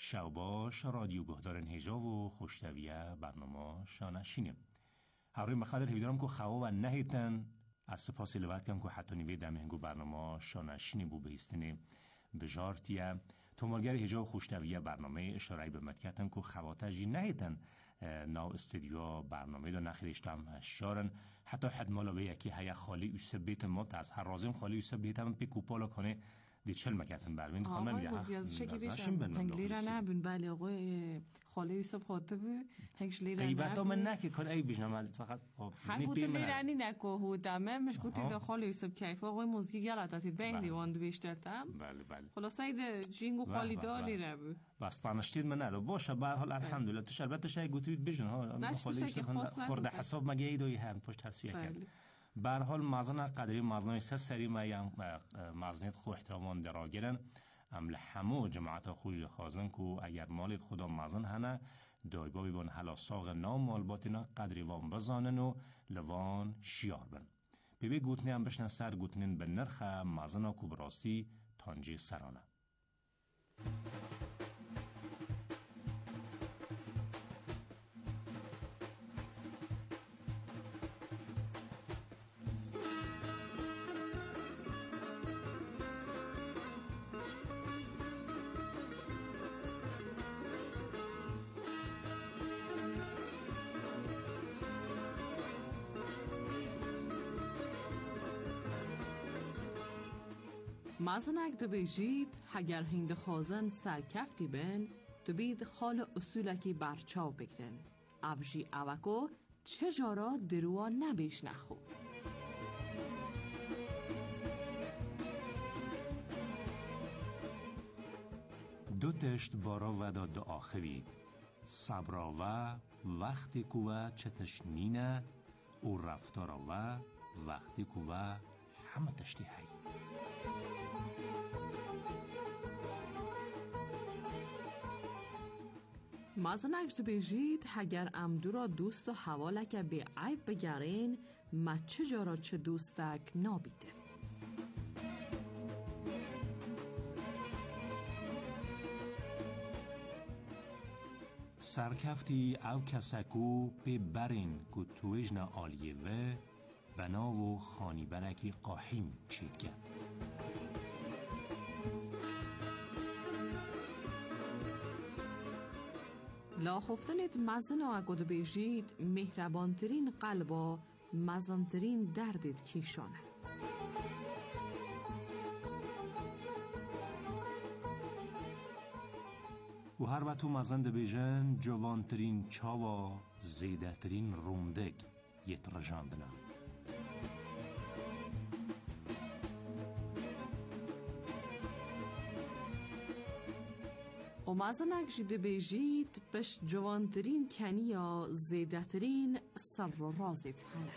شوباش رادیو گهدارن هجا و خوشتویه برنامه شانشینه. هروی مخدر هیدارم که خوا و نهیتن از سپاس لوت کم که حتی نیوی دمهنگو برنامه شانشینی بو بهستنه بجارتیه. تومارگر هجا و خوشتویه برنامه اشاره به مدکتن که خواتجی نهیتن ناو استودیو برنامه دو نخیرشت هم شارن حتی حد مالا یکی هیا خالی اوس بیت ما از هر رازم خالی اوس بیت هم پی کوپالا کنه دی چل مکتن برمین خانم میگه نشیم بنم هنگ لیره نبین بله آقای خالی اوس خاطب هنگش لیره نبین غیبت من نکی کن ای بیشنم از فقط هنگو تو لیره نی نکو هو دمه مش گوتی دا خالی اوس کیف آقای موزیک گلاتاتی بین دیوان دو بیشترتم بله بله خلاص اید جینگو خالی دا لیره بو بس تانشتید من نداره باشه به هر حال الحمدلله تو شربت شای گوتید بیشن ها خالی خورده حساب مگه ایدوی هم پشت تصفیه کرد. به هر حال مازن قدری مازنای سه سری ما مازنیت خو احترامان دراگیرن ام لحمو جماعت خوش خازن کو اگر مالت خدا مازن هنه دایبا بیوان حالا ساغ نام مال باتینا قدری وان بزانن و لوان شیار بن بیوی گوتنی هم بشن سر گوتنین به نرخ مازن کوبراسی تانجی سرانه. مازنک دو بیجید هگر هند خازن سرکفتی بین دو بید خال اصولکی برچاو بگرن افجی اوکو چجارا دروا نبیش نخو. دو تشت بارا ودا دو آخوی صبرا و وقتی کوه چتش نینه او رفتارا و وقتی کوه همه تشتی هی. مازنک دو بیجید هگر امدو را دوست و حوالک به عیب بگرین ما چه جارا چه دوستک نابیده. سرکفتی او کسکو پی برین که تویجن آلیه و بنا و خانی برکی قاحیم چید کرد. لا خفتنت مزن و اگود بیجید مهربانترین قلبا مزنترین دردت کیشانه. و هر وقت مزن ده بیجن جوانترین چاوا زیده ترین رومدگ یت رجاندنه. و مازنک جده بیجید بش جوانترین کنی یا زیده ترین سر و رازت هنه.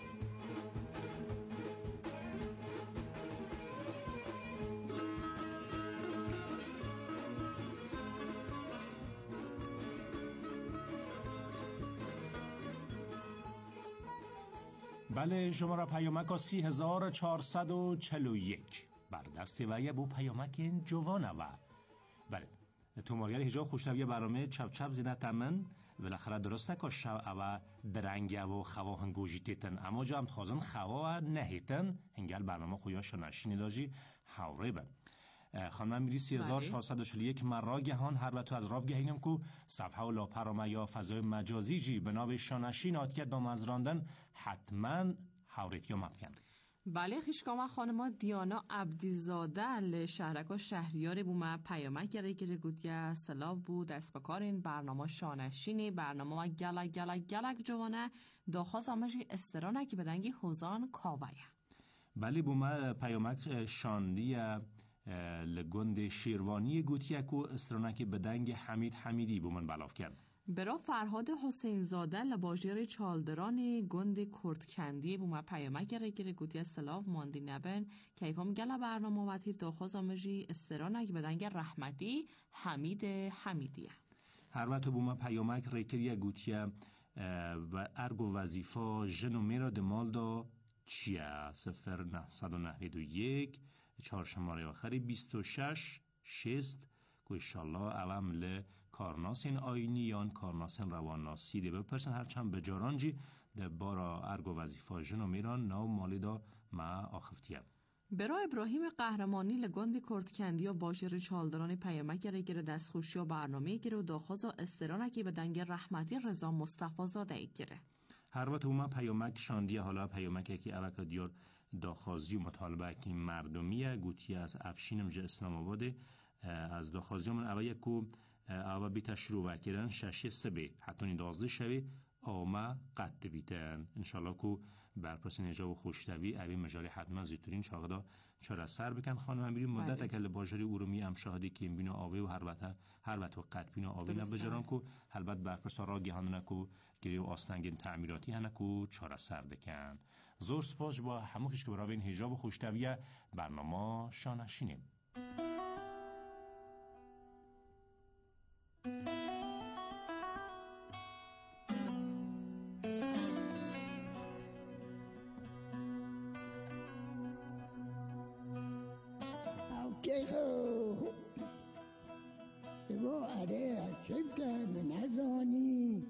بله شماره پیامک سی هزار چهارصد و چهل و یک بر دست ویه بو پیامک این جوانه و بله تومارگر هجا خوشتویه برامه چپ چپ زینه تمن بالاخره درسته که شو او درنگه و خوا هنگوژی تیتن اما جا هم تخوازن خوا نهیتن هنگل برنامه خویا شنشینی داجی حوره بن خانم میری سی هزار چهارصد و چهل و یک مراگهان هر وقت از راب گهینم کو صفحه و لاپرامه یا فضای مجازی جی به ناو شانشین آتیت دام از راندن حتما حوریتیا مبکن. بله خیشکاما خانما دیانا عبدیزاده شهرکا شهریار بومه پیامک گره گره گوتیه سلاو بود دست بکارین برنامه شانشینی برنامه ما گلک گلک گلک جوانه داخواست آمشی استرانه که بدنگی حوزان کاویه. بله بومه پیامک شاندیه لگند شیروانی گوتیه که استرانه که بدنگ حمید حمیدی بومن بلاف کن. برا فرهاد حسین زاده لباجر چالدران گند کردکندی بومه پیامک رگیر گوتی سلاو ماندی نبن کیفام گل برنامه وقتی داخواست آمجی استرانک بدنگ رحمتی حمید حمیدیه. هر وقت بومه پیامک رگیر گوتیه و ارگو وظیفه جنومیرا دمال دا چیه سفر نه صد و نهوید و یک چهار شماره آخری بیست و شش شست و انشالله علم ل کارناسین آینی یا کارناسین روانناسی دی بپرسن هرچند بجارانجی ده بارا ارگو وظیفه جنو میران ناو مالی دا ما آخفتیم. برای ابراهیم قهرمانی لگاند کردکندی و باجر چالدران پیامک گره دستخوشی و برنامه گره و داخواز و استرانکی به دنگ رحمتی رضا مصطفی زاده گره. هر وقت اوما پیامک شاندی حالا پیامک که اوکا دیار داخوازی و مطالبه که مردمیه گوتی از افشینم جه اسلام آباده از داخوازی من اوه یکو اوه بیتا شروع وکرن ششی سبه حتی نیدازده شوی آما قد بیتن انشالله که برپرسین اجاب و خوشتوی اوی مجاری حتما زیتورین چاقدا چرا سر بکن خانم هم بیریم مدت اکل باجری ارومی هم شاهدی که این بینا آوی و هر وقت هر وقت و قد بینا آوی نبجران که هلبت برپرسا را گیهانه که گری و آستنگین تعمیراتی هنه که چرا سر بکن زور سپاس با هموکش که برای این اجاب و خوشتوی برنامه شانشینیم. من هزانی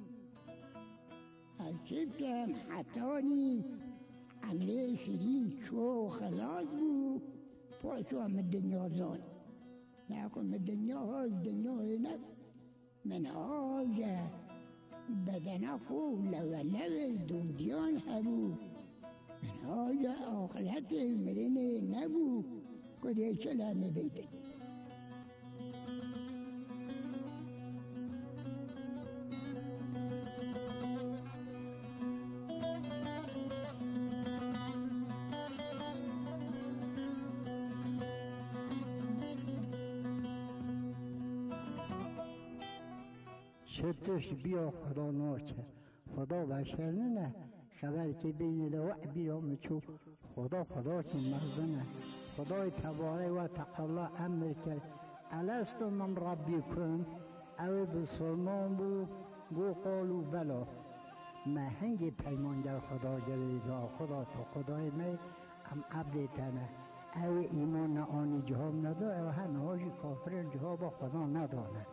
هرچیبکم حتانی عمله شیرین چو خلاص بود پاشو هم دنیا زان نکن دنیا های دنیا اینه من آجه بدن خوب لولو دودیان هبو من آجه آخرت مرینه نبو کده چلمه بیدن شبتش بیا خدا ناچه خدا بشر نه خبر که بین دو بیا مچو خدا خدا که مردنه خدای تبارک و تعالی امر کرد الستو من ربیکم او بسلمان بو گو قالو بلا ما هنگی پیمان در خدا جلیدا خدا تو خدای می هم عبد تنه او ایمان آنی جهاب نداره او هنهاجی کافر جهاب خدا نداره.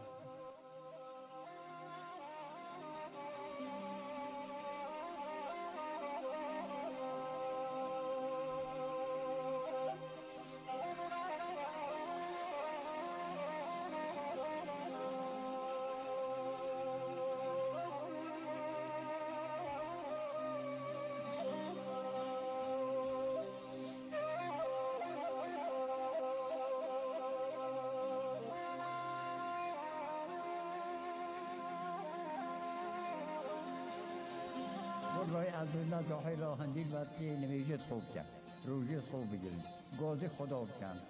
رای از اون داخل راه هندیل و تی نمیجت خوب کرد روزی خوب بگیریم گازی خدا بکن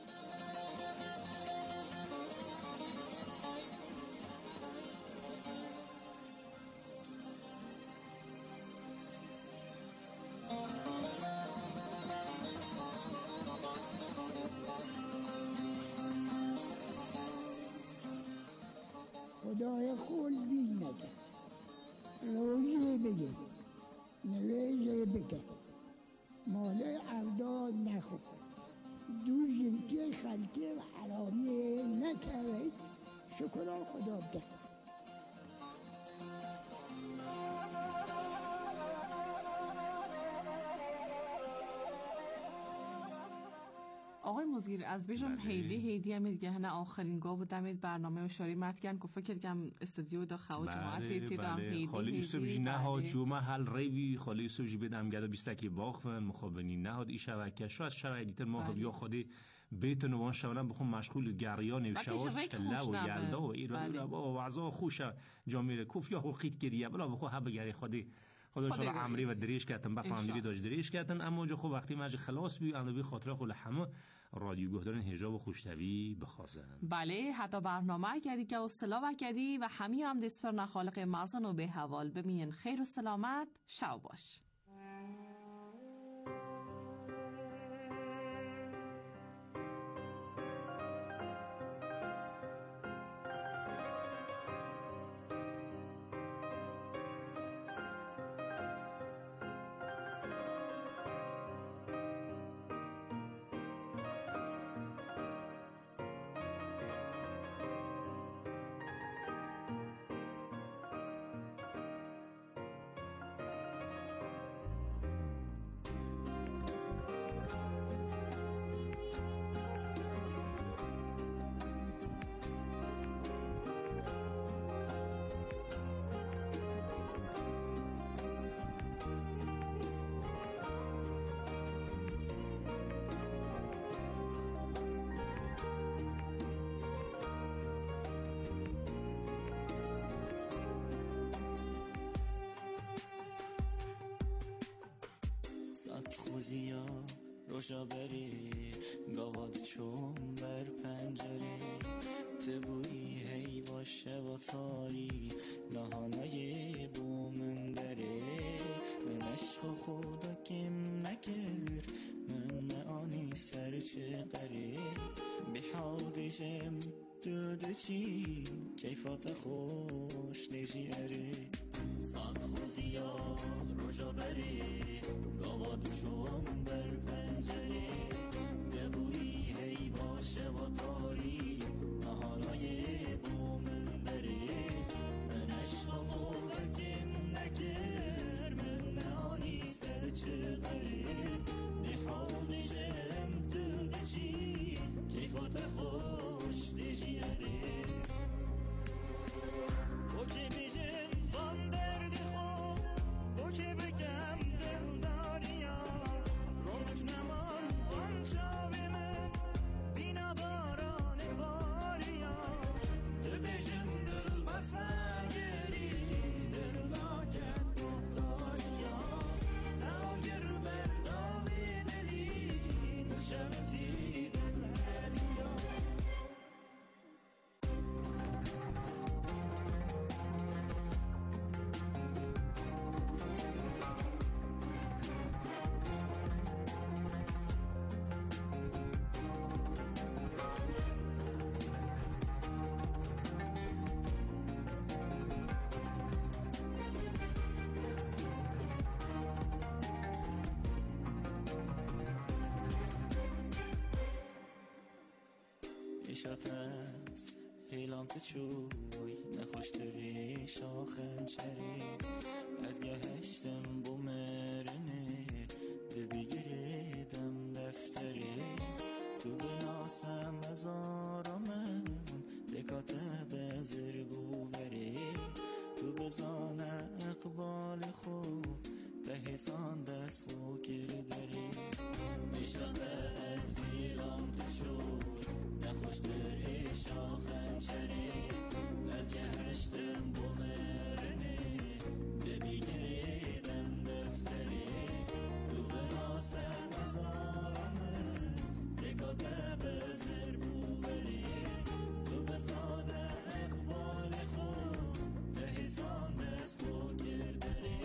خدای خود بین نکن روزی بگیر نویزه بکن مال عبدال نخود دو جنکی خلقی و حرامی نکوید شکران خدا بکن. آقای مزگیر از بیشم هیدی هیدی هم دیگه هنه آخرین گاه بودم برنامه مشاری متگن که فکر کنم استودیو دا خواهد جماعتی تیرم هیدی خالی یوسف جی نهاد جمعه حل ریبی خالی یوسف جی بدم گده بیستکی باخفن مخابنی نهاد ای شبکه شو از شبکه دیتر ما بیا خودی بیت نوان شونم بخون مشغول گریان و شواش تله و یلدا و ایران و وعظا خوشه جامعه کوف یا خوقیت گریه بلا بخو حب گری خودی خدا شاء الله عمری و دریش کردن با پامدری داش دریش کردن اما جو خوب وقتی ماج خلاص بی اند بی خاطر خود همه رادیو گهدارن حجاب و خوشتوی بخواسن بله حتی برنامه کردی که اصطلاح کردی و همین هم دسفر نخالق مازن و به حوال بمین خیر و سلامت شو باش. ساعت خوزیا روشا بری گاواد چون بر پنجره تبوی هی باشه و تاری نهانای بومن داره من عشق خدا کم نکر من آنی سر چه قره بحادشم دوده چی کیفات خوش نجی اره ساعت خوزیا روشا بری گاواد چون بر پنجره دبویی هی باشه و تاری نهانای بومن بره من عشق خدا کم نکر من نهانی سر چه غره نحاقشم دوده چی کیفات خوش دیجیاره او که بیجن وان درد خوب او که بگم دل داریا روندک نمان وان شاوی من بینا باران باریا دو بیجن دل بسنگری دل لاکت داریا ناگر برداوی دلی نشمزی دل هلیا ایشات است هیلام تچوی نخوشتری شاخن چری از گهشتم بومرنه ده بگیردم دفتری تو بناسم از آرامن بکاته بزر بوبری تو بزان اقبال خود به حسان دست خو کردری ایشات است هیلام تچوی نخوشتری شاخن چری از گهشتم بومرنه ببیگریدم دفتری تو بناسم از آرامن رکاته بزر بوبری تو بزان اقبال خود به حسان دست خود کردری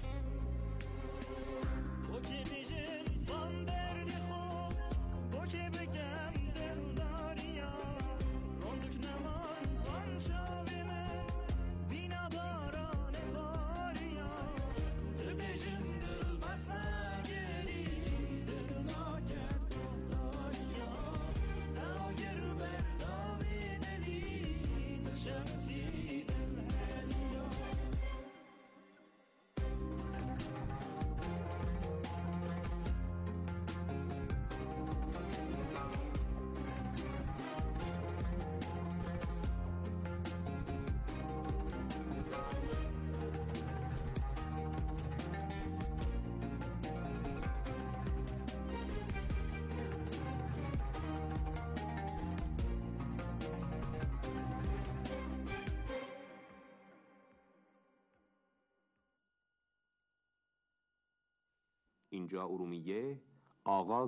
او که بیجن وان درد خوب او که بگم دل داریا روندک نمان وان شاوی من بینا باران باریا دو بیجن دل بسنگری دل ناکت داریا ناگر برداوی دلی نشمزی دل هلیا اینجا ارومیه آغاز